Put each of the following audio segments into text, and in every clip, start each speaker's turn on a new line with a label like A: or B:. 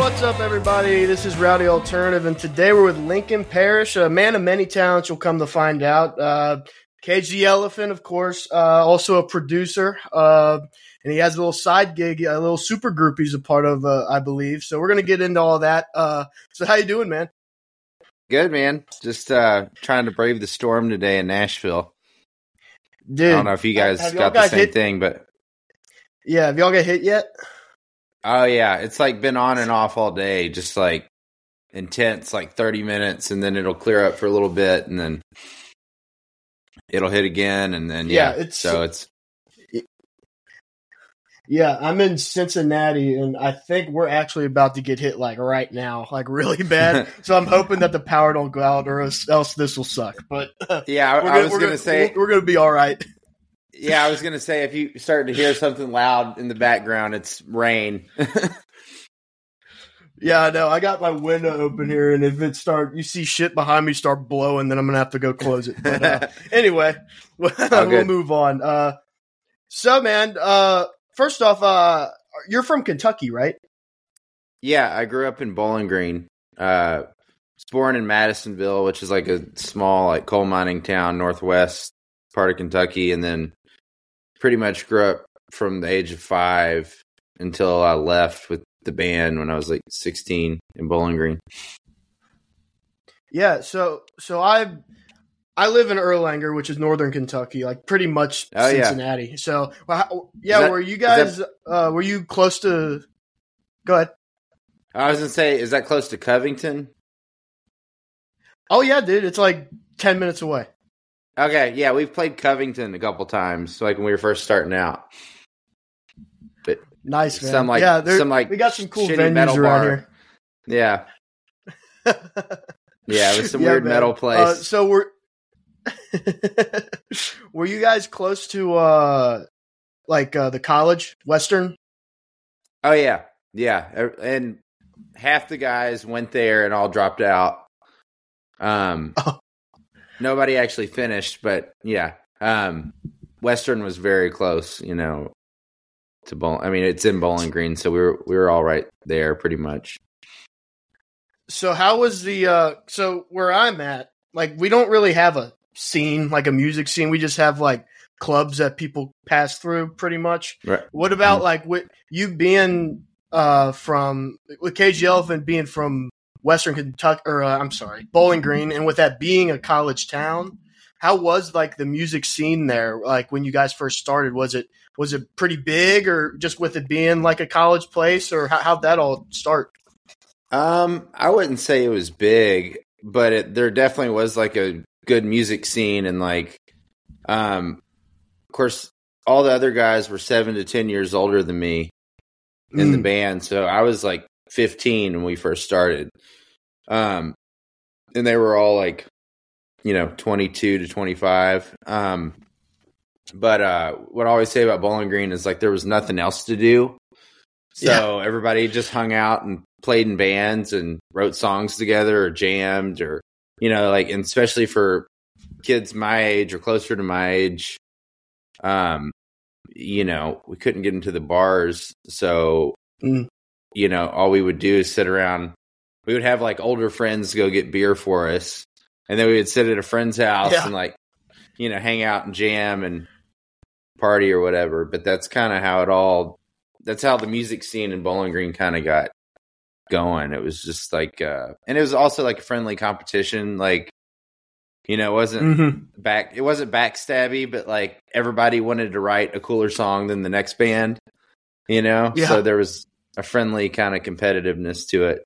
A: What's up, everybody? This is Rowdy Alternative, and today we're with Lincoln Parrish, a man of many talents, you'll come to find out. Cage the Elephant, of course, also a producer, and he has a little side gig, a little super group he's a part of, I believe. So we're going to get into all that. So how you doing, man?
B: Good, man. Just trying to brave the storm today in Nashville.
A: Dude,
B: I don't know if you guys got the same thing, but...
A: Yeah, have y'all got hit yet?
B: Oh, yeah. It's like been on and off all day, just like intense, like 30 minutes, and then it'll clear up for a little bit, and then it'll hit again, and then, yeah.
A: Yeah, I'm in Cincinnati, and I think we're actually about to get hit, like, right now, like, really bad. So I'm hoping that the power don't go out, or else this will suck. But
B: yeah, I was going to say...
A: We're going to be all right.
B: Yeah, I was going to say, if you start to hear something loud in the background, it's rain.
A: Yeah, I know. I got my window open here, and if you see shit behind me start blowing, then I'm going to have to go close it. But anyway, we'll move on. So, man, first off, you're from Kentucky, right?
B: Yeah, I grew up in Bowling Green. Was born in Madisonville, which is like a small like coal mining town, northwest part of Kentucky, and then pretty much grew up from the age of 5 until I left with the band when I was like 16 in Bowling Green.
A: Yeah, so I live in Erlanger, which is northern Kentucky, like pretty much Cincinnati. Yeah. So were you guys were you close to? Go ahead.
B: I was gonna say, is that close to Covington?
A: Oh yeah, dude, it's like 10 minutes away.
B: Okay, yeah, we've played Covington a couple times, like when we were first starting out. But
A: nice, man. We got some cool venues around here.
B: Yeah. Yeah, it was some weird metal place.
A: So were you guys close to the college, Western?
B: Oh yeah. Yeah. And half the guys went there and all dropped out. Nobody actually finished, but yeah. Western was very close, to Bowling. I mean, it's in Bowling Green, so we were all right there pretty much.
A: So how was so where I'm at, like, we don't really have a scene, like a music scene. We just have like clubs that people pass through pretty much.
B: Right.
A: What about like with you being with Cage the Elephant being from Western Kentucky, or Bowling Green, and with that being a college town, how was like the music scene there? Like when you guys first started, was it pretty big, or just with it being like a college place, or how'd that all start?
B: I wouldn't say it was big, but there definitely was like a good music scene, and like, of course, all the other guys were 7 to 10 years older than me in the band, so I was like 15 when we first started. And they were all like, 22 to 25. But what I always say about Bowling Green is like there was nothing else to do. So everybody just hung out and played in bands and wrote songs together or jammed or, and especially for kids my age or closer to my age, we couldn't get into the bars. So, all we would do is sit around. We would have like older friends go get beer for us, and then we would sit at a friend's house and like, hang out and jam and party or whatever. But that's kind of that's how the music scene in Bowling Green kind of got going. It was just like, and it was also like a friendly competition. Like, it wasn't it wasn't backstabby, but like everybody wanted to write a cooler song than the next band, So there was a friendly kind of competitiveness to it.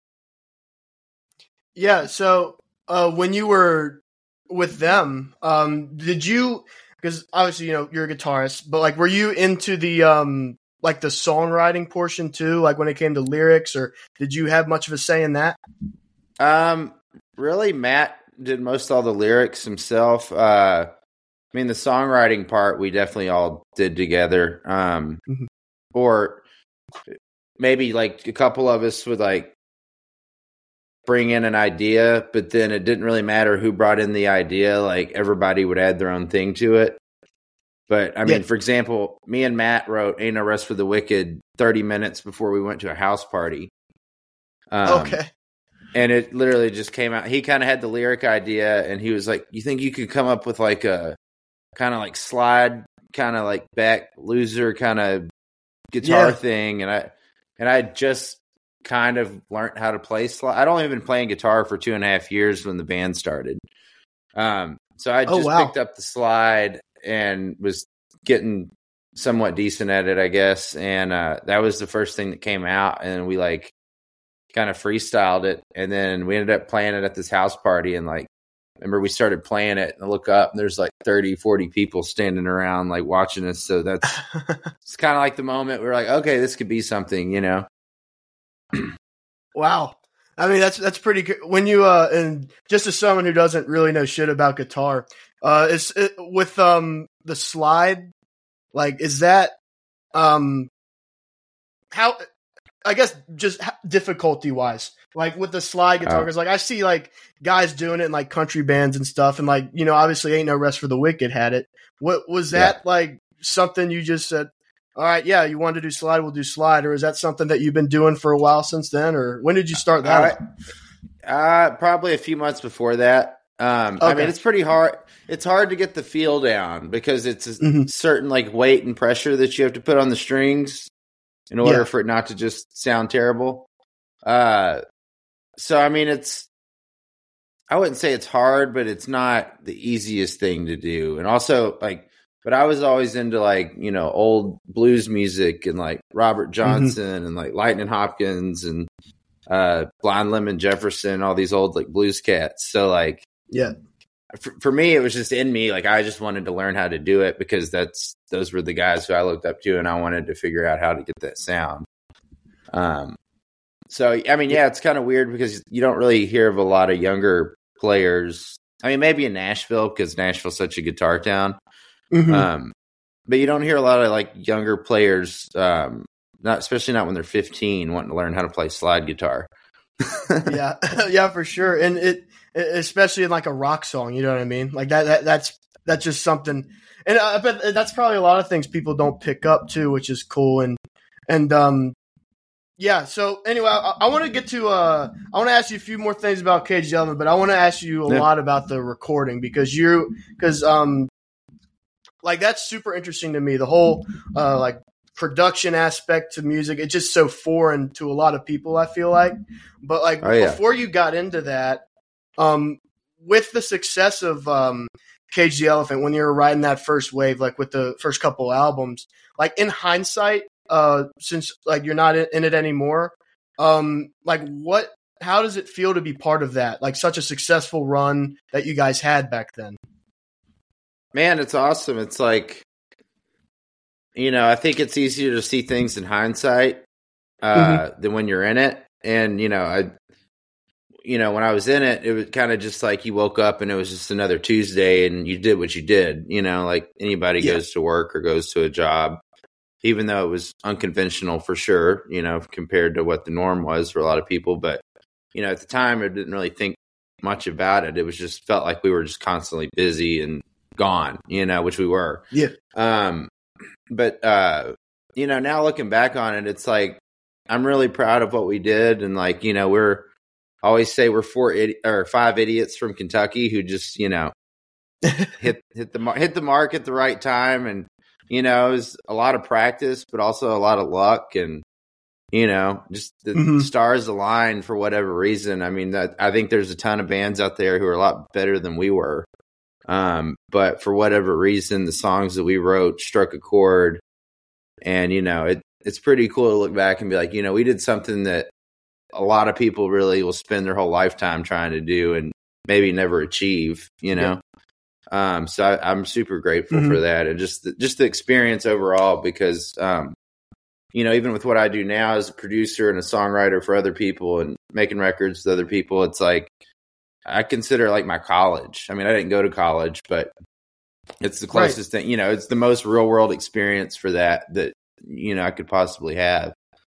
A: Yeah. So when you were with them, did you? Because obviously, you're a guitarist, but like, were you into the like the songwriting portion too? Like when it came to lyrics, or did you have much of a say in that?
B: Really, Matt did most all the lyrics himself. I mean, the songwriting part we definitely all did together. Or maybe like a couple of us would like bring in an idea, but then it didn't really matter who brought in the idea. Like everybody would add their own thing to it. But I mean, for example, me and Matt wrote Ain't No Rest for the Wicked 30 minutes before we went to a house party.
A: Okay.
B: And it literally just came out. He kind of had the lyric idea, and he was like, "You think you could come up with like a kind of like slide, kind of like back loser kind of guitar thing?" And I just kind of learned how to play slide. I'd only been playing guitar for 2.5 years when the band started. So I just picked up the slide and was getting somewhat decent at it, I guess. And that was the first thing that came out, and we like kind of freestyled it, and then we ended up playing it at this house party. And like, remember we started playing it, and I look up and there's like 30-40 people standing around like watching us. So that's it's kind of like the moment we're like, okay, this could be something, you know.
A: Wow. I mean, that's pretty good. When you and just as someone who doesn't really know shit about guitar, with the slide, like, is that how, I guess, just difficulty wise, like with the slide guitar, because like I see like guys doing it in like country bands and stuff, and like, you know, obviously Ain't No Rest for the Wicked had it. What was that like something you just said, all right, yeah, you wanted to do slide, we'll do slide, or is that something that you've been doing for a while since then, or when did you start that?
B: Probably a few months before that. I mean, it's pretty hard. It's hard to get the feel down because it's a certain like weight and pressure that you have to put on the strings in order for it not to just sound terrible. So, I mean, I wouldn't say it's hard, but it's not the easiest thing to do. And also like, but I was always into like, you know, old blues music and like Robert Johnson and like Lightning Hopkins and Blind Lemon Jefferson, all these old like blues cats. So like, for me, it was just in me. Like I just wanted to learn how to do it because those were the guys who I looked up to, and I wanted to figure out how to get that sound. So I mean, it's kind of weird because you don't really hear of a lot of younger players. I mean, maybe in Nashville because Nashville's such a guitar town. But you don't hear a lot of like younger players, especially not when they're 15, wanting to learn how to play slide guitar.
A: Yeah, for sure. And it especially in like a rock song, you know what I mean? Like that's just something. And I bet that's probably a lot of things people don't pick up too, which is cool. So anyway, I want to get to I want to ask you a few more things about Cage the Elephant, but I want to ask you a lot about the recording because like that's super interesting to me. The whole like production aspect to music, it's just so foreign to a lot of people, I feel like. But like before you got into that, with the success of Cage the Elephant, when you were riding that first wave, like with the first couple albums, like in hindsight, since like you're not in it anymore, like how does it feel to be part of that? Like such a successful run that you guys had back then?
B: Man, it's awesome. It's like, you know, I think it's easier to see things in hindsight than when you're in it. And, when I was in it, it was kind of just like you woke up and it was just another Tuesday and you did what you did, like anybody goes to work or goes to a job, even though it was unconventional for sure, compared to what the norm was for a lot of people. But, at the time, I didn't really think much about it. It was just felt like we were just constantly busy and gone, which we were.
A: Yeah.
B: But now looking back on it, it's like, I'm really proud of what we did. And like, I always say we're 5 idiots from Kentucky who just, hit the mark at the right time. And, it was a lot of practice, but also a lot of luck and, just the stars aligned for whatever reason. I mean, I think there's a ton of bands out there who are a lot better than we were. But for whatever reason, the songs that we wrote struck a chord, and, it's pretty cool to look back and be like, we did something that a lot of people really will spend their whole lifetime trying to do and maybe never achieve, So I'm super grateful for that. And just the experience overall, because, even with what I do now as a producer and a songwriter for other people and making records with other people, it's like, I consider it like my college. I mean, I didn't go to college, but it's the closest thing, it's the most real world experience for that I could possibly have.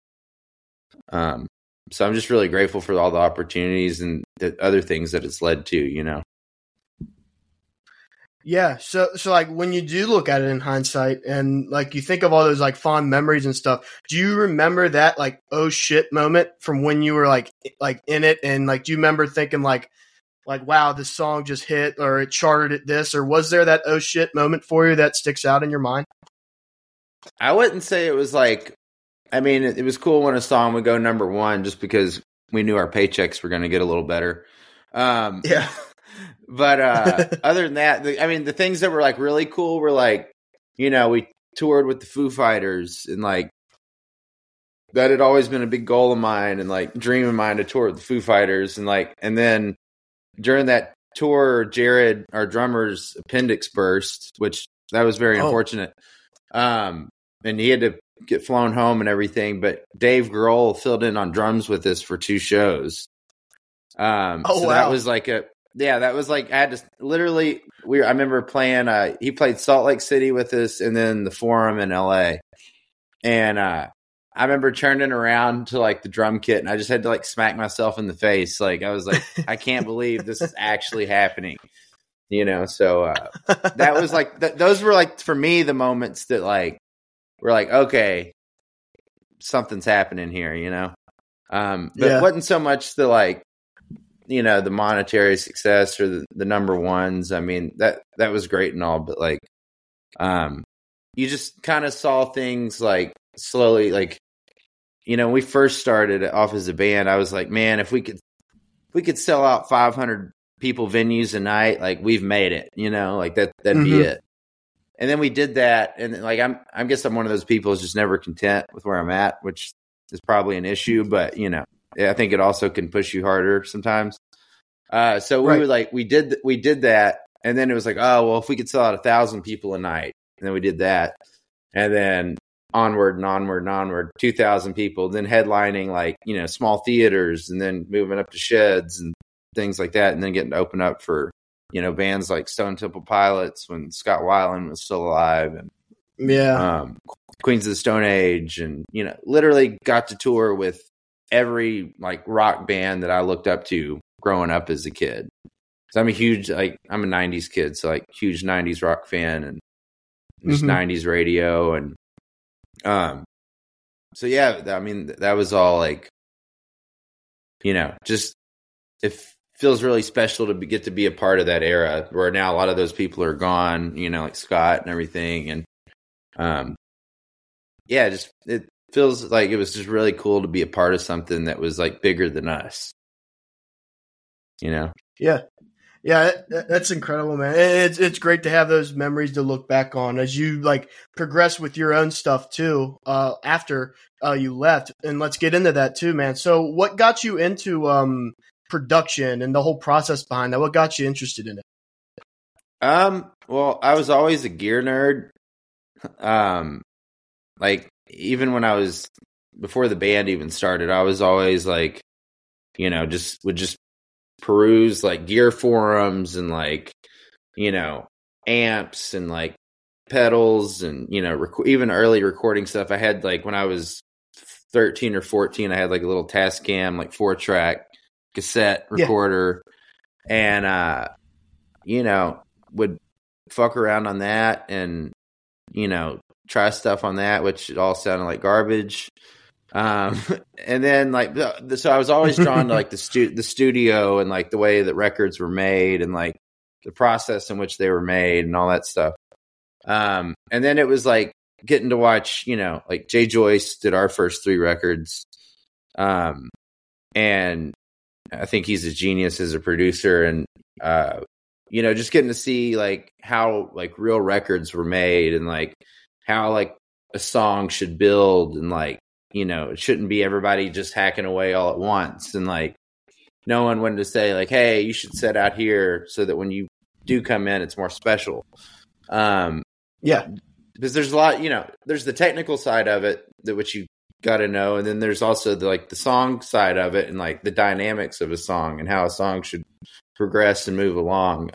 B: So I'm just really grateful for all the opportunities and the other things that it's led to,
A: Yeah. So like when you do look at it in hindsight and like you think of all those like fond memories and stuff, do you remember that like, oh shit moment from when you were like in it? And like, do you remember thinking like, wow, this song just hit or it charted at this, or was there that oh shit moment for you that sticks out in your mind?
B: I wouldn't say it was like, I mean, it was cool when a song would go number one just because we knew our paychecks were going to get a little better.
A: Yeah.
B: But other than that, I mean, the things that were like really cool were like, you know, we toured with the Foo Fighters, and like that had always been a big goal of mine and like dream of mine to tour with the Foo Fighters. And like, and then during that tour, Jared, our drummer's appendix burst, which that was very unfortunate. And he had to get flown home and everything, but Dave Grohl filled in on drums with us for 2 shows. That was like that was like, I had to literally, I remember playing, he played Salt Lake City with us and then the Forum in LA. And, I remember turning around to like the drum kit and I just had to like smack myself in the face. Like, I was like, I can't believe this is actually happening, you know? So, that was like, those were like, for me, the moments that like, we're like, okay, something's happening here, you know? But it wasn't so much the like, you know, the monetary success or the number ones. I mean, that was great and all, but like, you just kind of saw things like slowly, like, you know, when we first started off as a band, I was like, man, if we could sell out 500 people venues a night, like we've made it, you know, like that'd be it. And then we did that. And like, I guess I'm one of those people who's just never content with where I'm at, which is probably an issue, but you know, I think it also can push you harder sometimes. So we were like, we did that. And then it was like, oh, well, if we could sell out 1,000 people a night, and then we did that. And then onward and onward and onward, 2,000 people, then headlining like, you know, small theaters and then moving up to sheds and things like that. And then getting to open up for, you know, bands like Stone Temple Pilots when Scott Weiland was still alive, and Queens of the Stone Age, and, you know, literally got to tour with every like rock band that I looked up to growing up as a kid. So I'm a 90s kid. So like huge 90s rock fan and just 90s radio. And, so yeah, I mean, that was all like, you know, just, it feels really special to get to be a part of that era where now a lot of those people are gone, you know, like Scott and everything. And, yeah, just, it feels like it was just really cool to be a part of something that was like bigger than us, you know?
A: Yeah. Yeah, that's incredible, man. It's great to have those memories to look back on as you like progress with your own stuff too. After you left, and let's get into that too, man. So, what got you into production and the whole process behind that? What got you interested in it?
B: Well, I was always a gear nerd. Like even when I was before the band even started, I was always like, you know, would just peruse like gear forums and like, you know, amps and like pedals and, you know, even early recording stuff. I had like when I was 13 or 14, I had like a little Tascam, like 4-track cassette recorder, and you know, would fuck around on that and, you know, try stuff on that, which it all sounded like garbage. And then like, so I was always drawn to like the studio and like the way that records were made and like the process in which they were made and all that stuff. And then it was like getting to watch, you know, like Jay Joyce did our first 3 records. And I think he's a genius as a producer, and, you know, just getting to see like how like real records were made and like how like a song should build, and like, you know, it shouldn't be everybody just hacking away all at once. And like, no one wanted to say like, hey, you should set out here so that when you do come in, it's more special.
A: Yeah.
B: Because there's a lot, you know, there's the technical side of it which you got to know. And then there's also the song side of it and like the dynamics of a song and how a song should progress and move along.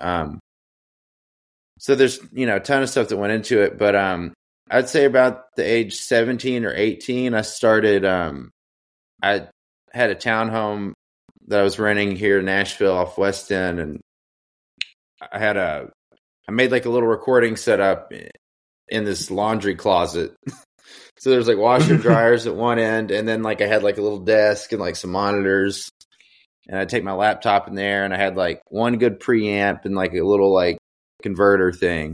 B: So there's, you know, a ton of stuff that went into it, but, I'd say about the age 17 or 18, I started, I had a townhome that I was renting here in Nashville off West End. And I I made like a little recording setup in this laundry closet. So there's like washer and dryers at one end, and then like I had like a little desk and like some monitors, and I'd take my laptop in there, and I had like one good preamp and like a little like converter thing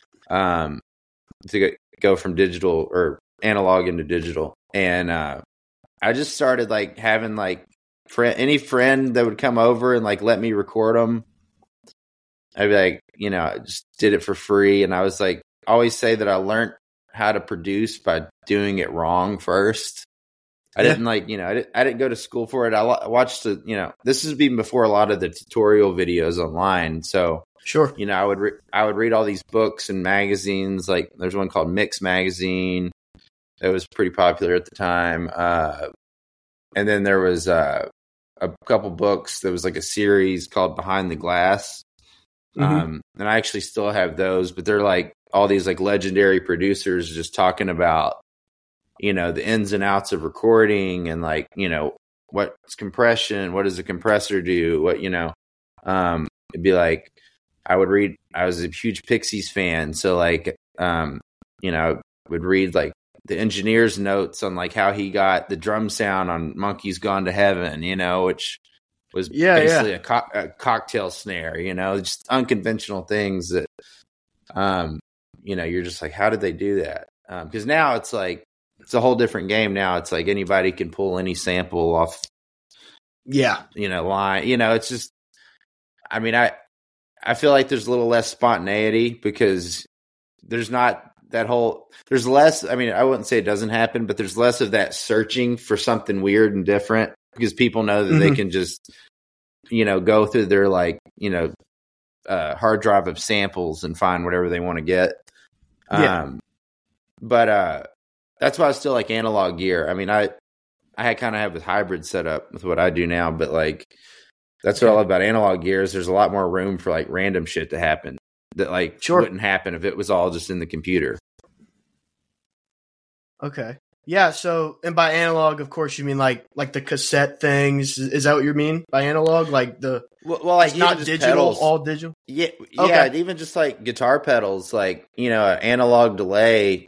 B: to go from digital or analog into digital. And I just started like having like any friend that would come over and like let me record them. I'd be like, I just did it for free. And I was like, always say that I learned how to produce by doing it wrong first. I didn't I didn't go to school for it. I watched this is even before a lot of the tutorial videos online. So
A: sure,
B: I would read all these books and magazines. Like there's one called Mix Magazine that was pretty popular at the time. And then there was a couple books. There was like a series called Behind the Glass. And I actually still have those, but they're like all these like legendary producers just talking about, the ins and outs of recording and like, what's compression, what does a compressor do? What, it'd be like, I was a huge Pixies fan. So like, I would read like the engineer's notes on like how he got the drum sound on Monkey's Gone to Heaven, which was basically a cocktail snare, just unconventional things that, you're just like, how did they do that? Because now it's like, it's a whole different game now. It's like anybody can pull any sample off, line. It's just, I feel like there's a little less spontaneity because there's not there's less, I wouldn't say it doesn't happen, but there's less of that searching for something weird and different because people know that they can just, go through their like, hard drive of samples and find whatever they want to get. But that's why I still like analog gear. I kind of have a hybrid setup with what I do now, but like, that's what I love about analog gear is there's a lot more room for like random shit to happen that like wouldn't happen if it was all just in the computer.
A: Okay. Yeah. So, and by analog, of course, you mean like the cassette things. Is that what you mean by analog? Like
B: like
A: not digital,
B: pedals.
A: all digital.
B: Yeah. Yeah. Even just like guitar pedals, like, analog delay.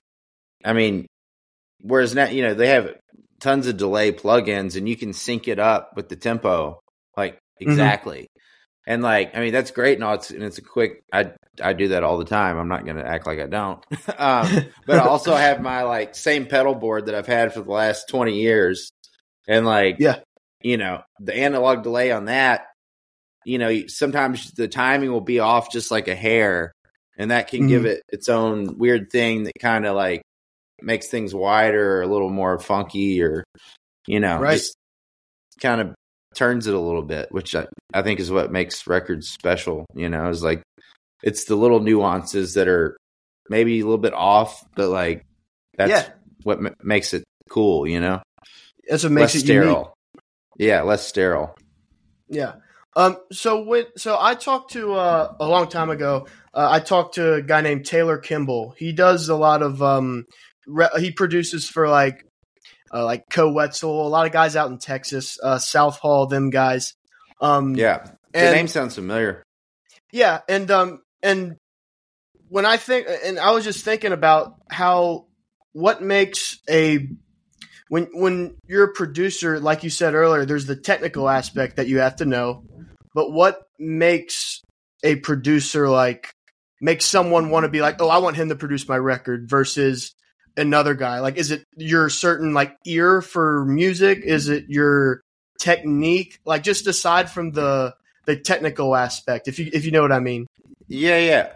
B: Whereas now, they have tons of delay plugins and you can sync it up with the tempo, like exactly. And like, that's great. And it's a quick, I do that all the time. I'm not going to act like I don't. But I also have my like same pedal board that I've had for the last 20 years. And like, the analog delay on that, sometimes the timing will be off just like a hair and that can give it its own weird thing that kind of like makes things wider or a little more funky or, just kind of turns it a little bit, which I think is what makes records special, is like, it's the little nuances that are maybe a little bit off, but like, that's what makes it cool,
A: That's what makes it
B: sterile.
A: Unique.
B: Yeah. Less sterile.
A: Yeah. So I talked to, a long time ago, I talked to a guy named Taylor Kimball. He does a lot of, he produces for like Co Wetzel, a lot of guys out in Texas, South Hall, them guys.
B: The name sounds familiar.
A: Yeah, and when I think, and I was just thinking about what makes when you're a producer, like you said earlier, there's the technical aspect that you have to know, but what makes a producer makes someone want to be like, oh, I want him to produce my record versus another guy? Like, is it your certain like ear for music? Is it your technique? Like, just aside from the technical aspect, if you know what I mean.
B: Yeah.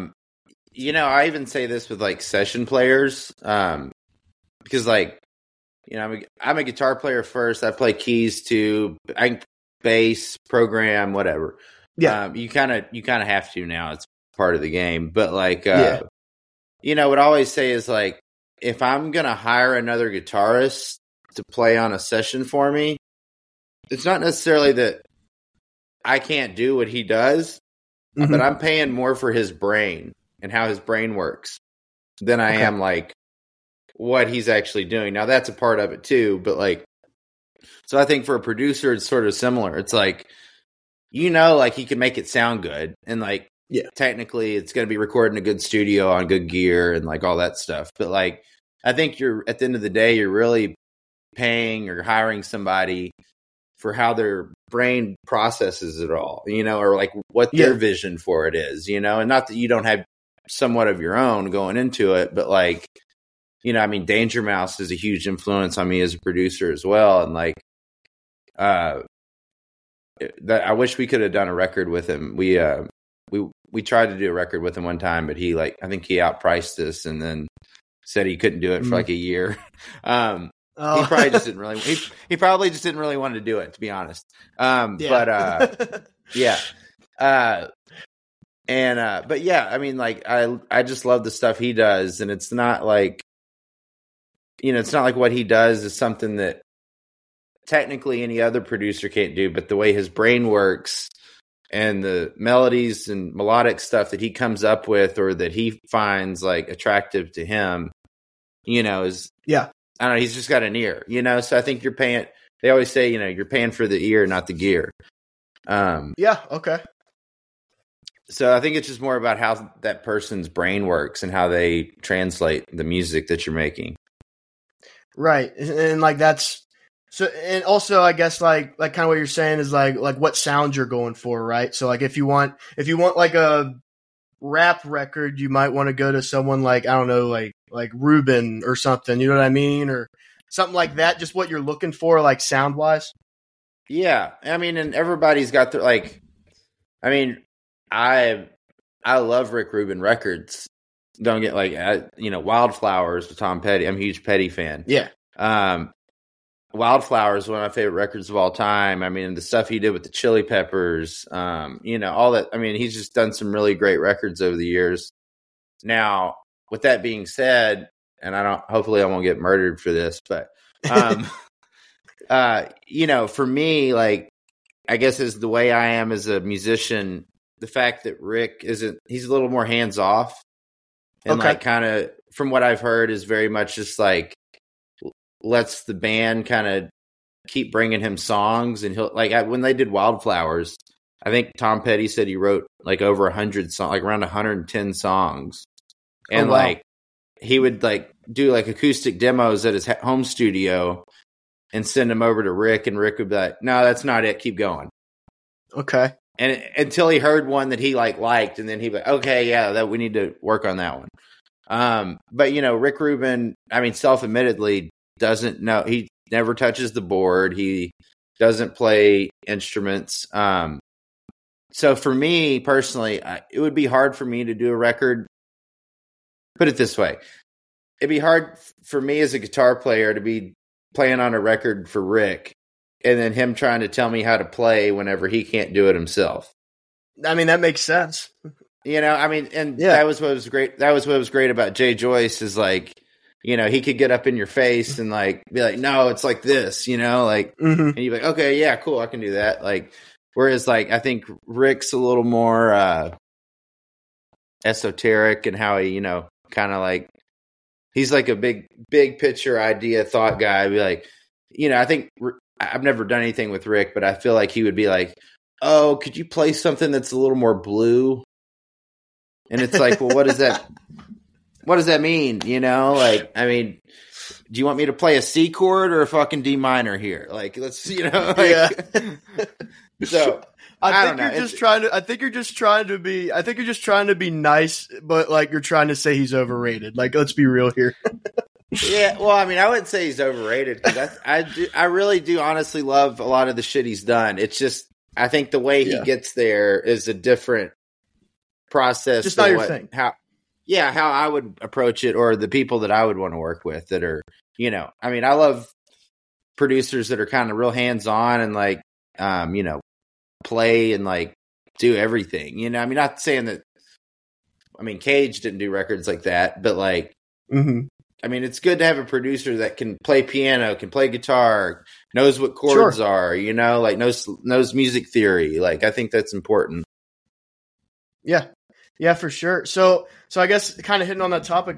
B: I even say this with like session players, because like, I'm a guitar player first. I play keys too. I can bass, program, whatever.
A: Yeah.
B: You kind of have to now. It's part of the game. But like, what I always say is like, if I'm going to hire another guitarist to play on a session for me, it's not necessarily that I can't do what he does, but I'm paying more for his brain and how his brain works than I am like what he's actually doing. Now that's a part of it too, but like, so I think for a producer, it's sort of similar. It's like, like he can make it sound good and like, technically it's going to be recorded in a good studio on good gear and like all that stuff. But like, I think you're at the end of the day, you're really paying or hiring somebody for how their brain processes it all, you know, or like what their vision for it is, you know, and not that you don't have somewhat of your own going into it, but like, you know, I mean, Danger Mouse is a huge influence on me as a producer as well. And like, I wish we could have done a record with him. We tried to do a record with him one time, but he I think he outpriced us and then said he couldn't do it for like a year. He probably just didn't really, he probably just didn't really want to do it, to be honest. But yeah. But yeah, I mean, like, I just love the stuff he does, and it's not like, you know, it's not like what he does is something that technically any other producer can't do, but the way his brain works and the melodies and melodic stuff that he comes up with or that he finds like attractive to him, you know, is, I don't know, he's just got an ear, you know? So I think they always say, you know, you're paying for the ear, not the gear.
A: Okay.
B: So I think it's just more about how that person's brain works and how they translate the music that you're making.
A: Right. And like that's so, and also I guess like kind of what you're saying is like what sound you're going for, right? So like if you want like a rap record, you might want to go to someone like, I don't know, like Ruben or something, you know what I mean? Or something like that, just what you're looking for, like sound wise.
B: Yeah. I mean, and everybody's got their, like, I mean, I love Rick Rubin records. Don't get like, you know, Wildflowers with Tom Petty. I'm a huge Petty fan.
A: Yeah.
B: Wildflowers is one of my favorite records of all time. I mean, the stuff he did with the Chili Peppers, you know, all that. I mean, he's just done some really great records over the years. Now, with that being said, and hopefully I won't get murdered for this, but, you know, for me, like, I guess is the way I am as a musician, the fact that Rick he's a little more hands off. And like kind of from what I've heard is very much just like lets the band kind of keep bringing him songs. And he'll like when they did Wildflowers, I think Tom Petty said he wrote like over 100 songs, like around 110 songs. And like he would like do like acoustic demos at his home studio and send them over to Rick. And Rick would be like, no, that's not it. Keep going.
A: Okay.
B: And until he heard one that he liked, and then he'd be like, okay, yeah, that we need to work on that one. But you know, Rick Rubin, I mean, self-admittedly doesn't know. He never touches the board. He doesn't play instruments. So for me personally, it would be hard for me to do a record. Put it this way. It'd be hard for me as a guitar player to be playing on a record for Rick and then him trying to tell me how to play whenever he can't do it himself.
A: I mean, that makes sense.
B: You know, I mean, and that was what was great. That was what was great about Jay Joyce is like, you know, he could get up in your face and like be like, no, it's like this, you know, like, and you'd be like, okay, yeah, cool, I can do that. Like, whereas like, I think Rick's a little more esoteric in how he, you know, kind of like, he's like a big picture idea thought guy. I'd be like, you know, I think I've never done anything with Rick, but I feel like he would be like, oh, could you play something that's a little more blue? And it's like, well, what does that mean? You know, like, I mean, do you want me to play a C chord or a fucking D minor here? Like, let's, you know, like, so I think you're just trying to be nice, but like you're trying to say he's overrated. Like, let's be real here. Yeah, well, I mean, I wouldn't say he's overrated because I really do honestly love a lot of the shit he's done. It's just I think the way he gets there is a different process.
A: Just not your thing.
B: How I would approach it, or the people that I would want to work with that are, you know, I mean, I love producers that are kind of real hands on and like, you know, play and like do everything. You know, I mean, not saying that. I mean, Cage didn't do records like that, but like. I mean, it's good to have a producer that can play piano, can play guitar, knows what chords are, you know, like knows music theory. Like, I think that's important. Yeah, for sure. So I guess kind of hitting on that topic,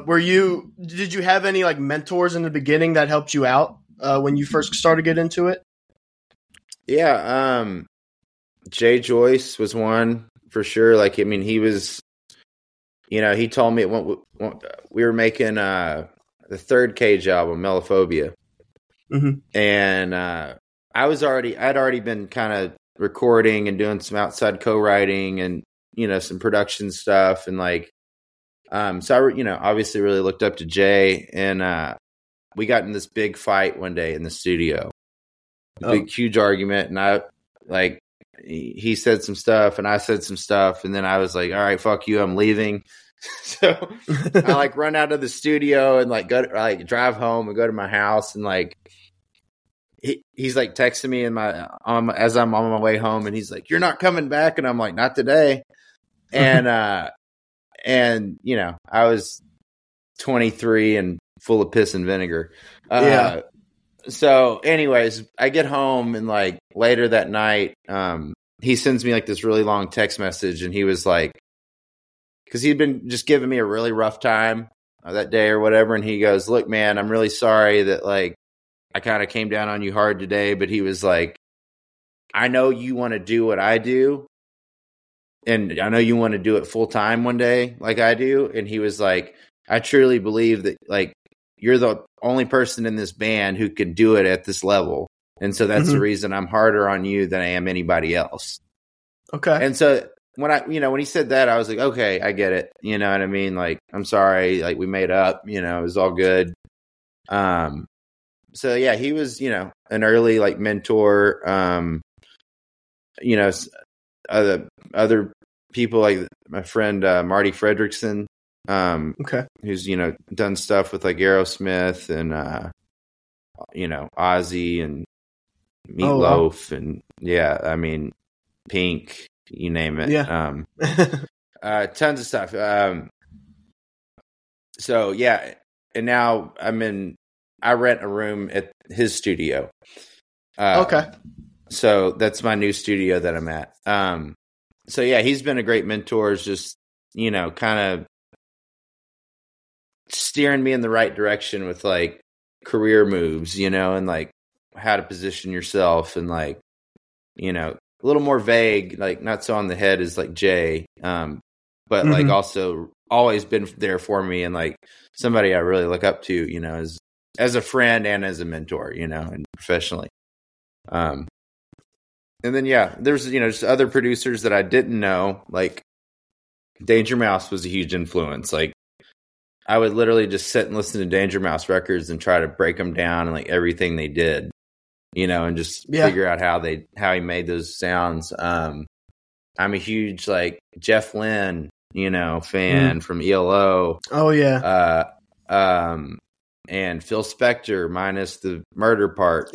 B: did you have any like mentors in the beginning that helped you out when you first started getting into it? Yeah. Jay Joyce was one for sure. Like, I mean, he was, he told me we were making the third Cage album, Melophobia.
A: Mm-hmm.
B: And I'd already been kind of recording and doing some outside co-writing and, some production stuff. And like, so I, obviously really looked up to Jay, and we got in this big fight one day in the studio, big, huge argument. And he said some stuff and I said some stuff. And then I was like, all right, fuck you, I'm leaving. So I like run out of the studio and like go to, like drive home and go to my house, and like he's like texting me as I'm on my way home, and he's like, "You're not coming back," and I'm like, "Not today." And I was 23 and full of piss and vinegar. So anyways, I get home, and like later that night, he sends me like this really long text message, and he was like, because he'd been just giving me a really rough time that day or whatever. And he goes, "Look, man, I'm really sorry that like I kind of came down on you hard today." But he was like, "I know you want to do what I do, and I know you want to do it full time one day like I do." And he was like, "I truly believe that like you're the only person in this band who can do it at this level. And so that's the reason I'm harder on you than I am anybody else."
A: Okay.
B: And so when he said that, I was like, okay, I get it. You know what I mean? Like, I'm sorry. Like, we made up, it was all good. So yeah, he was, an early like mentor. Other people like my friend, Marty Fredrickson, who's, done stuff with like Aerosmith and, Ozzy and Meatloaf and I mean, Pink, you name it.
A: Yeah.
B: Tons of stuff. So yeah. And now I rent a room at his studio.
A: Okay.
B: So that's my new studio that I'm at. So yeah, he's been a great mentor, just, kind of steering me in the right direction with like career moves, and like how to position yourself, and like, a little more vague, like not so on the head as like Jay. But like also always been there for me, and like somebody I really look up to, as a friend and as a mentor, and professionally. And then, there's, just other producers that I didn't know, like Danger Mouse was a huge influence. Like I would literally just sit and listen to Danger Mouse records and try to break them down and like everything they did, and just figure out how he made those sounds. I'm a huge like Jeff Lynne, fan from ELO.
A: Oh yeah.
B: And Phil Spector minus the murder part.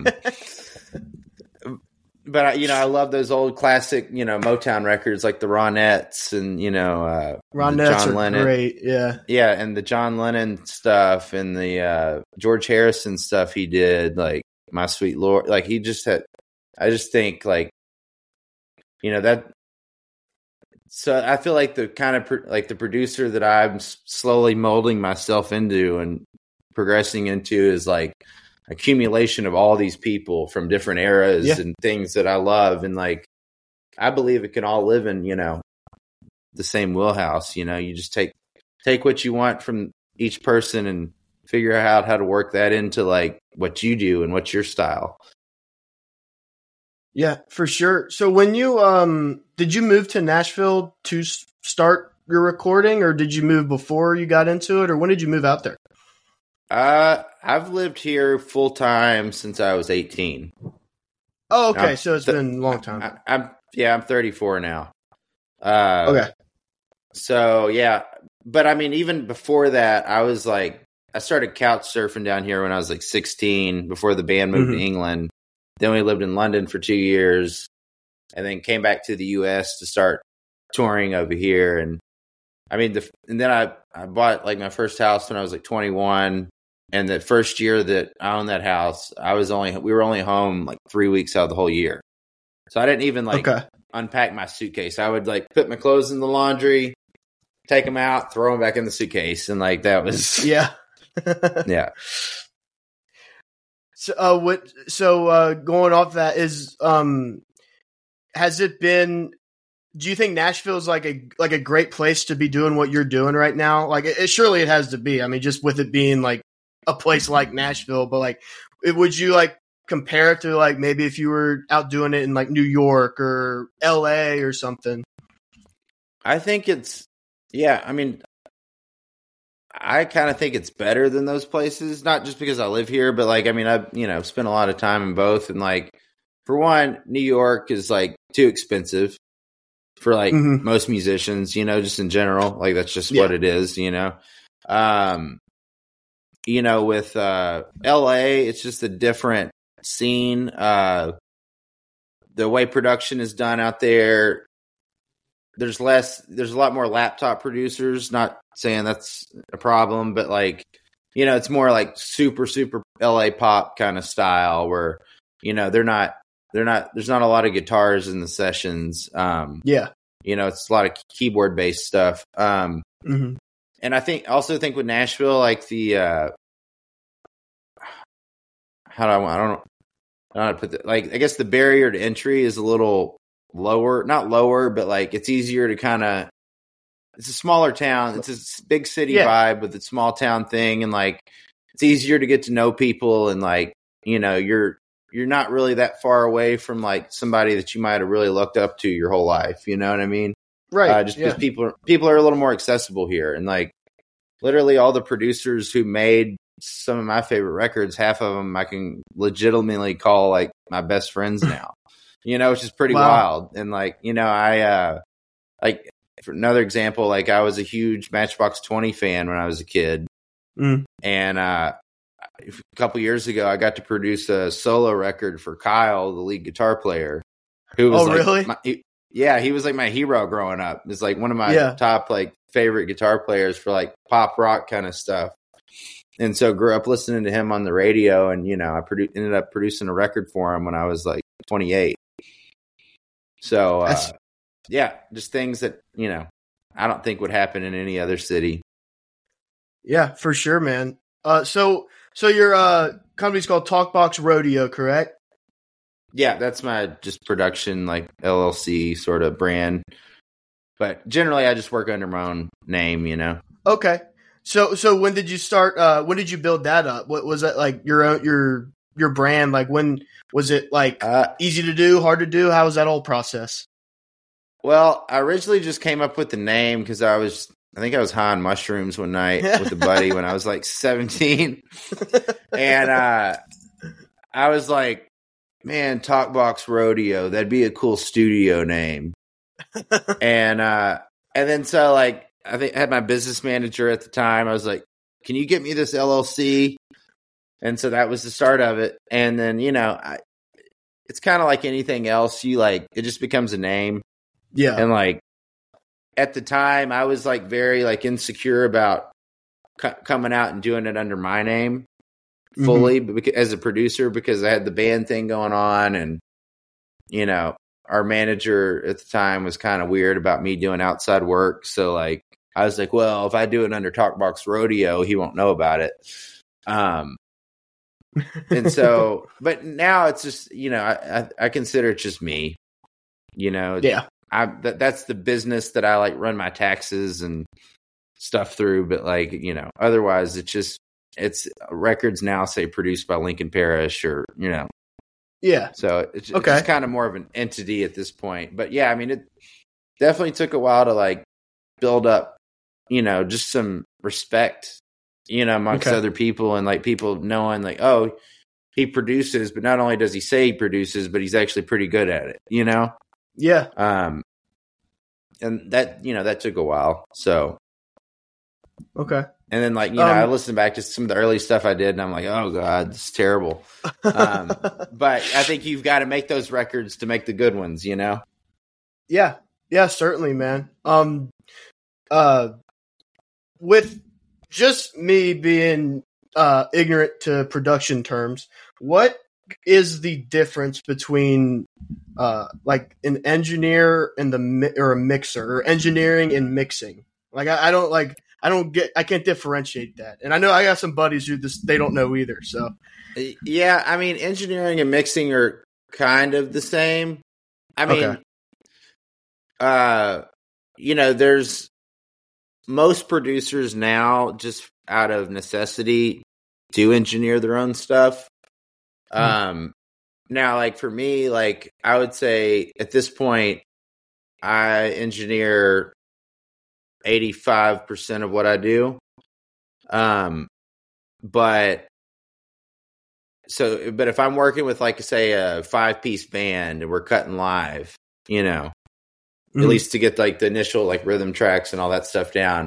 B: But I love those old classic, Motown records like the Ronettes and
A: Ronettes
B: John
A: are
B: Lennon.
A: great,
B: yeah, and the John Lennon stuff and the George Harrison stuff he did, like My Sweet Lord. Like he just had, I just think like, that. So I feel like the kind of like the producer that I'm slowly molding myself into and progressing into is like accumulation of all these people from different eras and things that I love. And like, I believe it can all live in, the same wheelhouse. You just take what you want from each person and figure out how to work that into like what you do and what's your style.
A: Yeah, for sure. So when you did you move to Nashville to start your recording, or did you move before you got into it, or when did you move out there?
B: I've lived here full time since I was 18.
A: Oh, okay. So it's been a long time.
B: I'm 34 now.
A: Okay.
B: So yeah, but I mean, even before that, I started couch surfing down here when I was like 16 before the band moved to England. Then we lived in London for 2 years and then came back to the US to start touring over here. And I mean, and then I bought like my first house when I was like 21. And the first year that I owned that house, we were only home like 3 weeks out of the whole year. So I didn't even unpack my suitcase. I would like put my clothes in the laundry, take them out, throw them back in the suitcase. And like, that was,
A: yeah. So, going off that is, has it been do you think Nashville is like a great place to be doing what you're doing right now? Like, surely it has to be. I mean, just with it being like a place like Nashville, but like, would you like compare it to like maybe if you were out doing it in like New York or LA or something?
B: I think I mean, I kind of think it's better than those places, not just because I live here, but like, I mean, I've, spent a lot of time in both. And like, for one, New York is like too expensive for like most musicians, just in general, like that's just what it is, with LA, it's just a different scene. The way production is done out there, there's a lot more laptop producers, not saying that's a problem, but like, it's more like super, super LA pop kind of style where, there's not a lot of guitars in the sessions. It's a lot of keyboard based stuff. And I also think with Nashville, like the, I don't know how to put that. Like, I guess the barrier to entry is a little lower, not lower, but like it's easier to it's a smaller town. It's a big city vibe with a small town thing. And like, it's easier to get to know people. And like, you're not really that far away from like somebody that you might have really looked up to your whole life. You know what I mean?
A: Right.
B: Just because people are a little more accessible here. And like literally all the producers who made some of my favorite records, half of them I can legitimately call like my best friends now, which is pretty wild. And like, I, like for another example, like I was a huge Matchbox 20 fan when I was a kid. And, a couple years ago, I got to produce a solo record for Kyle, the lead guitar player, who was
A: really?
B: He was like my hero growing up. It's like one of my top like favorite guitar players for like pop rock kind of stuff. And so grew up listening to him on the radio, and I ended up producing a record for him when I was like 28. So just things that I don't think would happen in any other city.
A: Yeah, for sure, man. So your company's called Talkbox Rodeo, correct?
B: Yeah, that's my just production like LLC sort of brand. But generally, I just work under my own name.
A: Okay. So when did you start? When did you build that up? What was that like? Your brand? Like when was it like easy to do, hard to do? How was that whole process?
B: Well, I originally just came up with the name because I think I was high on mushrooms one night with a buddy when I was like 17. And I was like, man, Talkbox Rodeo, that'd be a cool studio name. And then so like, I think I had my business manager at the time. I was like, can you get me this LLC? And so that was the start of it. And then, it's kind of like anything else. It just becomes a name. Yeah. And like, at the time I was like very like insecure about coming out and doing it under my name fully as a producer, because I had the band thing going on, and, our manager at the time was kind of weird about me doing outside work. So like, I was like, well, if I do it under Talkbox Rodeo, he won't know about it. And so, but now it's just, I consider it just me, that's the business that I like run my taxes and stuff through. But like, otherwise it's records now say produced by Lincoln Parrish or,
A: Yeah.
B: So it's just kind of more of an entity at this point. But yeah, I mean, it definitely took a while to like build up, just some respect, amongst other people, and like people knowing like, oh, he produces, but not only does he say he produces, but he's actually pretty good at it,
A: Yeah.
B: And that, that took a while. So.
A: Okay.
B: And then like, I listened back to some of the early stuff I did, and I'm like, oh God, this is terrible. But I think you've got to make those records to make the good ones, Yeah.
A: Yeah, certainly, man. With just me being ignorant to production terms, what is the difference between like an engineer and or a mixer, or engineering and mixing? Like I can't differentiate that. And I know I got some buddies who they don't know either. So
B: yeah, I mean, engineering and mixing are kind of the same. I mean, There's most producers now just out of necessity do engineer their own stuff. Now, like for me, like I would say at this point, I engineer 85% of what I do. But if I'm working with like say a 5-piece band and we're cutting live, at least to get like the initial like rhythm tracks and all that stuff down.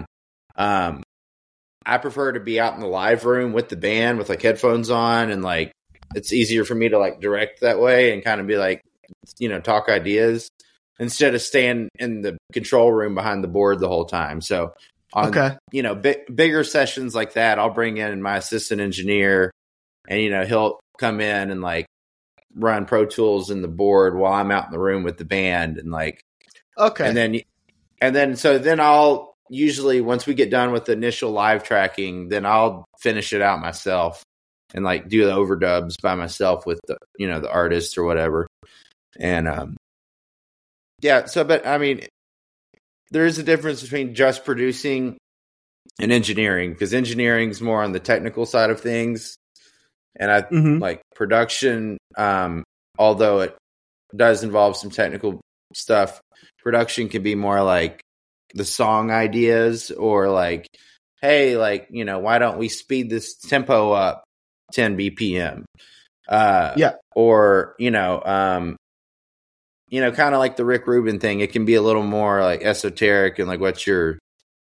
B: I prefer to be out in the live room with the band with like headphones on, and like it's easier for me to like direct that way and kind of be like, talk ideas instead of staying in the control room behind the board the whole time. So on, bigger sessions like that, I'll bring in my assistant engineer and, he'll come in and like run Pro Tools in the board while I'm out in the room with the band and like, and then I'll usually, once we get done with the initial live tracking, then I'll finish it out myself and like do the overdubs by myself with the, the artist or whatever. And, but I mean, there is a difference between just producing and engineering, because engineering is more on the technical side of things. And like production, although it does involve some technical stuff, production can be more like the song ideas or like, hey, like, why don't we speed this tempo up 10 BPM? Or, kind of like the Rick Rubin thing. It can be a little more like esoteric and like what's your,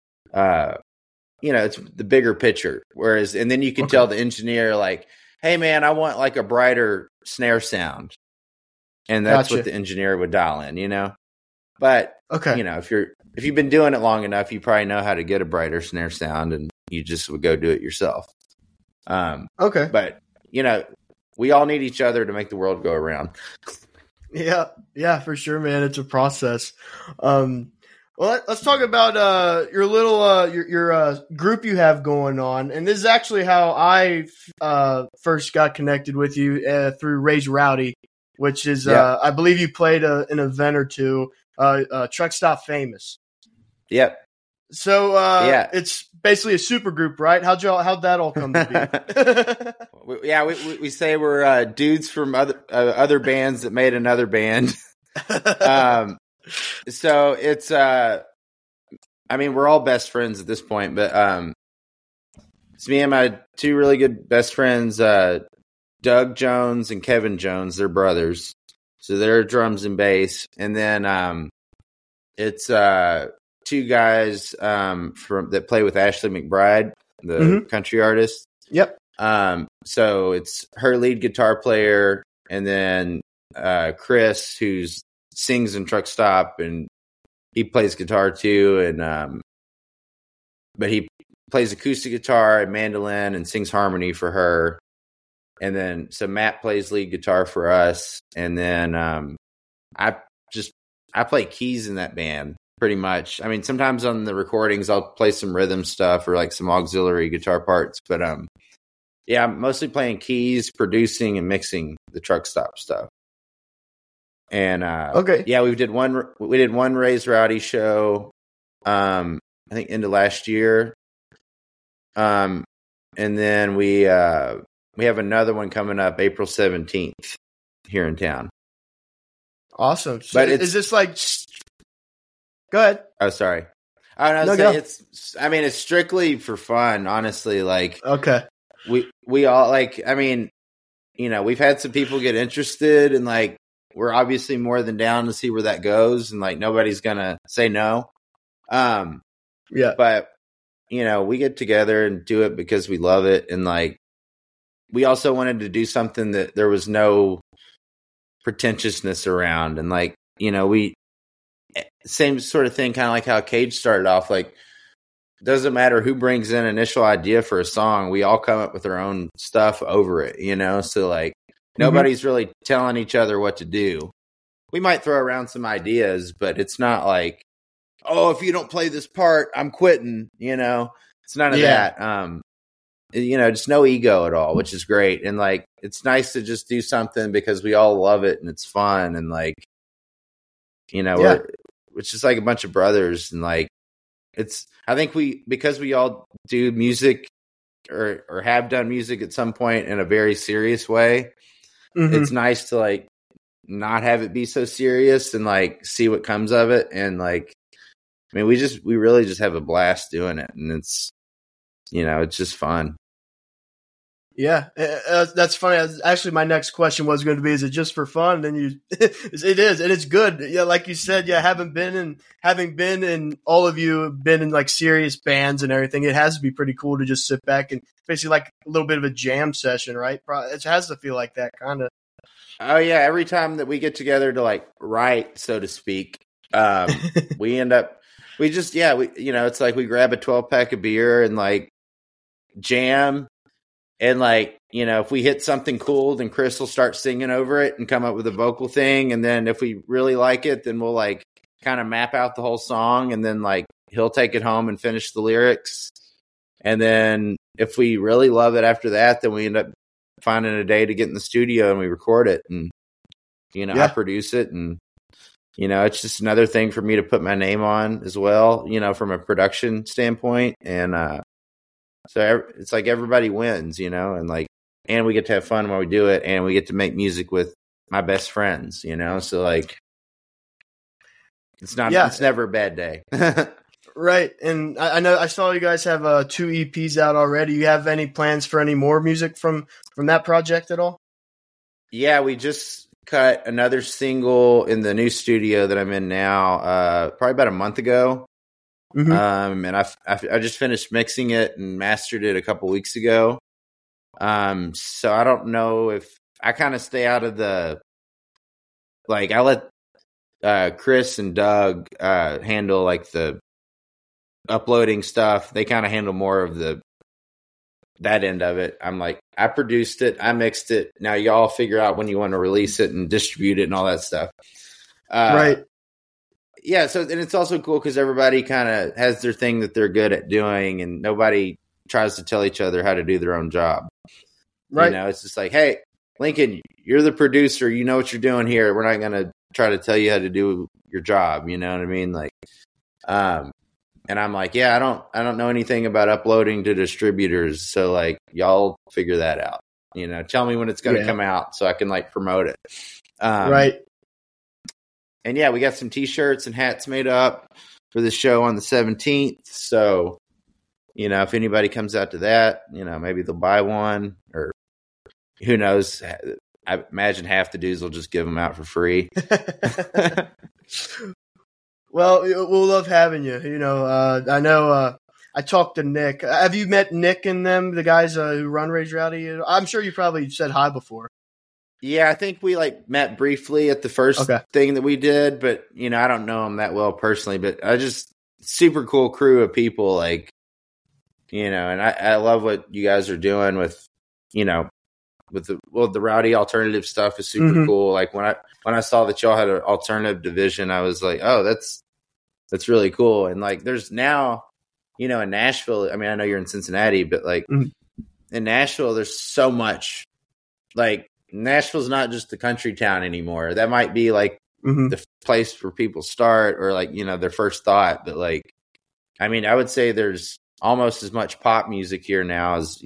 B: it's the bigger picture. Whereas, and then you can tell the engineer like, hey man, I want like a brighter snare sound. And that's what the engineer would dial in, but if you've been doing it long enough, you probably know how to get a brighter snare sound and you just would go do it yourself. But we all need each other to make the world go around.
A: Yeah, for sure, man. It's a process. Well, let's talk about your little your group you have going on, and this is actually how I first got connected with you through Raise Rowdy, which is I believe you played an event or two, Truck Stop Famous.
B: Yep.
A: So it's basically a super group, right? How'd that all come to
B: be? We say we're dudes from other bands that made another band. So it's we're all best friends at this point, but it's me and my two really good best friends, Doug Jones and Kevin Jones. They're brothers, so they're drums and bass, and then it's two guys that play with Ashley McBride, the country artist.
A: Yep.
B: So it's her lead guitar player, and then Chris, who sings in Truck Stop, and he plays guitar too, and but he plays acoustic guitar and mandolin and sings harmony for her. And then so Matt plays lead guitar for us, and then I play keys in that band pretty much. I mean, sometimes on the recordings I'll play some rhythm stuff or like some auxiliary guitar parts, but I'm mostly playing keys, producing and mixing the Truck Stop stuff. And we did one Raise Rowdy show I think into last year. And then we have another one coming up April 17th here in town.
A: Awesome. So but is this like go ahead.
B: Oh, sorry. It's strictly for fun, honestly. Like, we all like, we've had some people get interested, and like, we're obviously more than down to see where that goes, and like, nobody's gonna say no. But we get together and do it because we love it, and like, we also wanted to do something that there was no pretentiousness around, and like, we same sort of thing, kind of like how Cage started off. Like, doesn't matter who brings in initial idea for a song, we all come up with our own stuff over it, so like nobody's really telling each other what to do. We might throw around some ideas, but it's not like, oh, if you don't play this part, I'm quitting, it's none of that. Just no ego at all, which is great. And like, it's nice to just do something because we all love it and it's fun. And like, which is like a bunch of brothers, and like I think because we all do music or have done music at some point in a very serious way.
A: Mm-hmm.
B: It's nice to like not have it be so serious and like see what comes of it. And like, I mean, we really just have a blast doing it, and it's, it's just fun.
A: Yeah, that's funny. Actually, my next question was going to be, is it just for fun? And it is, and it's good. Yeah, like you said, yeah, having been in, all of you have been in like serious bands and everything, it has to be pretty cool to just sit back and basically like a little bit of a jam session, right? It has to feel like that, kind of.
B: Oh yeah, every time that we get together to like write, so to speak, we end up, it's like we grab a 12-pack of beer and like jam. And like, if we hit something cool, then Chris will start singing over it and come up with a vocal thing. And then if we really like it, then we'll like kind of map out the whole song. And then like he'll take it home and finish the lyrics. And then if we really love it after that, then we end up finding a day to get in the studio and we record it. And, I produce it. And, it's just another thing for me to put my name on as well, from a production standpoint. And, so it's like everybody wins, and like, and we get to have fun while we do it, and we get to make music with my best friends, so like, it's never a bad day.
A: Right. And I know I saw you guys have 2 EPs out already. You have any plans for any more music from that project at all? Yeah,
B: we just cut another single in the new studio that I'm in now, probably about a month ago. Mm-hmm. And I just finished mixing it and mastered it a couple weeks ago. So I don't know if I kind of stay out of the, like, I let Chris and Doug handle like the uploading stuff. They kind of handle more of that end of it. I'm like, I produced it, I mixed it. Now y'all figure out when you want to release it and distribute it and all that stuff.
A: Right.
B: Yeah, and it's also cool because everybody kind of has their thing that they're good at doing, and nobody tries to tell each other how to do their own job.
A: Right.
B: It's just like, hey, Lincoln, you're the producer. You know what you're doing here. We're not going to try to tell you how to do your job. You know what I mean? Like, and I'm like, yeah, I don't know anything about uploading to distributors. So like, y'all figure that out. Tell me when it's going to come out so I can like promote it.
A: Right.
B: And yeah, we got some T-shirts and hats made up for the show on the 17th. So, if anybody comes out to that, maybe they'll buy one, or who knows? I imagine half the dudes will just give them out for free.
A: Well, we'll love having you. I know I talked to Nick. Have you met Nick and them, the guys who run Rage Rowdy? I'm sure you probably said hi before.
B: Yeah, I think we like met briefly at the first thing that we did, but I don't know him that well personally, but I just super cool crew of people, like, and I love what you guys are doing with, with the Rowdy alternative stuff is super cool. Like when I saw that y'all had an alternative division, I was like, oh, that's really cool. And like, there's now, in Nashville, I mean, I know you're in Cincinnati, but like in Nashville, there's so much, like, Nashville's not just a country town anymore. That might be like the place where people start, or like, their first thought. But like, I mean, I would say there's almost as much pop music here now as,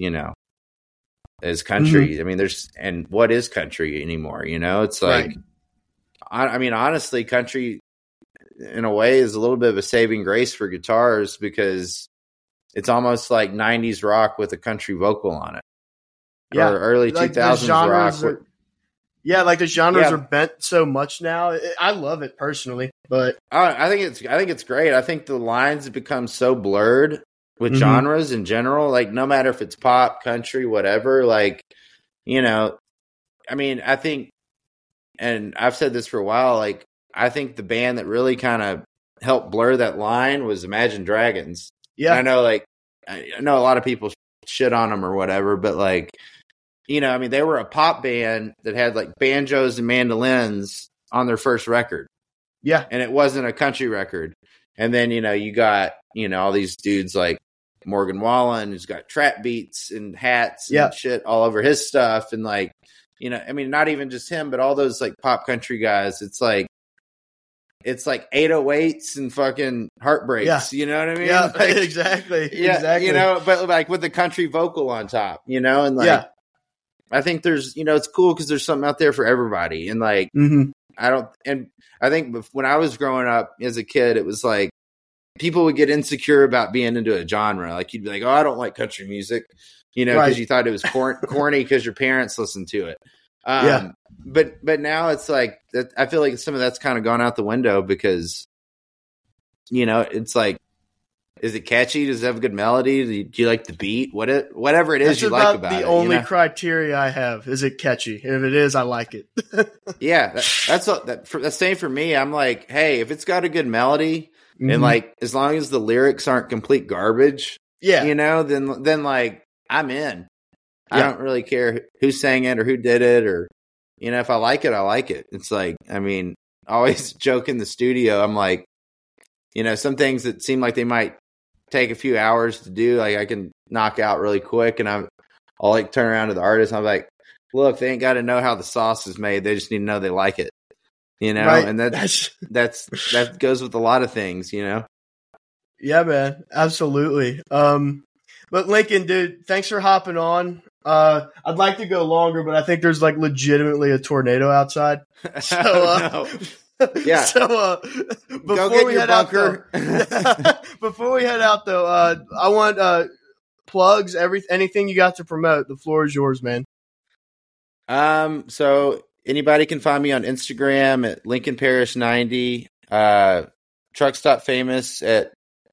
B: as country. I mean, and what is country anymore? It's like, right. I mean, honestly, country in a way is a little bit of a saving grace for guitars, because it's almost like 90s rock with a country vocal on it.
A: Yeah,
B: or early like 2000s rock.
A: Like the genres are bent so much now. I love it personally, but
B: I think it's great. I think the lines have become so blurred with genres in general. Like no matter if it's pop, country, whatever. Like, I mean, I think, and I've said this for a while. Like I think the band that really kind of helped blur that line was Imagine Dragons. Yeah, and I know a lot of people shit on them or whatever, but like. I mean, they were a pop band that had like banjos and mandolins on their first record.
A: Yeah.
B: And it wasn't a country record. And then, you got, all these dudes like Morgan Wallen, who's got trap beats and hats and shit all over his stuff. And like, I mean, not even just him, but all those like pop country guys. It's like, it's like 808s and fucking heartbreaks.
A: Yeah.
B: You know what I mean?
A: Yeah,
B: Like,
A: exactly.
B: yeah,
A: exactly.
B: you know, but like with the country vocal on top, you know, and like,
A: Yeah.
B: I think there's, you know, it's cool because there's something out there for everybody. And like,
A: Mm-hmm.
B: I think when I was growing up as a kid, it was like people would get insecure about being into a genre. Like you'd be like, oh, I don't like country music, you know, because
A: Right.
B: you thought it was corny because your parents listened to it.
A: Yeah.
B: But now it's like that. I feel like some of that's kind of gone out the window because, you know, it's like, is it catchy? Does it have a good melody? Do you like the beat? Whatever it is
A: That's
B: you
A: about
B: like about
A: the
B: it.
A: only
B: you know?
A: criteria I have. Is it catchy? If it is, I like it.
B: Yeah, that's same for me. I'm like, hey, if it's got a good melody
A: Mhm.
B: and like as long as the lyrics aren't complete garbage,
A: Yeah.
B: you know, then like I'm in. I
A: Yeah.
B: don't really care who sang it or who did it, or you know, if I like it, I like it. It's like, I mean, I always joke in the studio. I'm like, you know, some things that seem like they might take a few hours to do, like I can knock out really quick, and I'll like turn around to the artist. And I'm like, look, they ain't got to know how the sauce is made. They just need to know they like it, you know.
A: Right.
B: And that goes with a lot of things, you know.
A: Yeah, man. Absolutely. But Lincoln, dude, thanks for hopping on. I'd like to go longer, but I think there's like legitimately a tornado outside. So,
B: No. Yeah.
A: So,
B: Go
A: before
B: get
A: we
B: your
A: head
B: bunker.
A: out, before we head out, though, I want plugs. Anything you got to promote. The floor is yours, man.
B: So anybody can find me on Instagram at Lincoln Parish 90. Truck Stop Famous at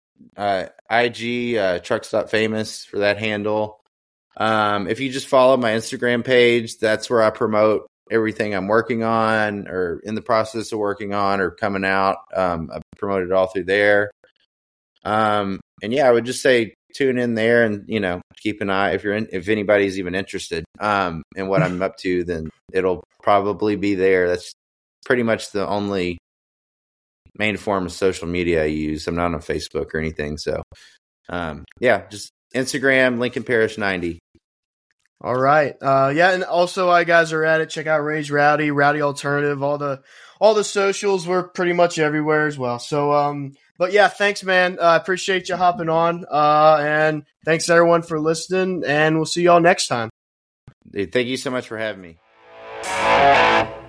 B: IG, Truck Stop Famous for that handle. If you just follow my Instagram page, that's where I promote everything I'm working on or in the process of working on or coming out. I've promoted it all through there. And yeah, I would just say tune in there and, you know, keep an eye if anybody's even interested, in what I'm up to, then it'll probably be there. That's pretty much the only main form of social media I use. I'm not on Facebook or anything. So, yeah, just Instagram, Lincoln Parish 90.
A: All right. Yeah, and also while you guys are at it, check out Rage Rowdy, Rowdy Alternative, all the socials. We're pretty much everywhere as well. So, but yeah, thanks, man. I appreciate you hopping on. And thanks everyone for listening, and we'll see y'all next time.
B: Thank you so much for having me.